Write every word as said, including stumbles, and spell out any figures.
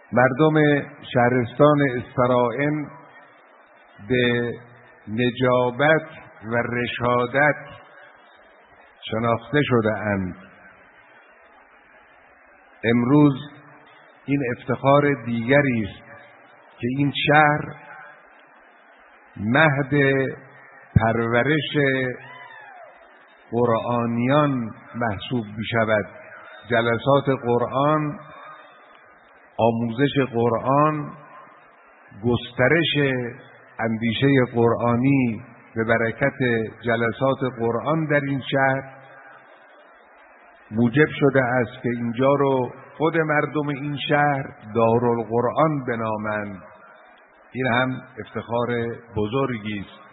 مردم شهرستان اسفرائین به نجابت و رشادت شناخته شده اند. امروز این افتخار دیگری است که این شهر مهد پرورش قرآنیان محسوب می شود. جلسات قرآن، آموزش قرآن، گسترش اندیشه قرآنی به برکت جلسات قرآن در این شهر موجب شده است که اینجا رو خود مردم این شهر دارالقرآن بنامند. این هم افتخار بزرگی است.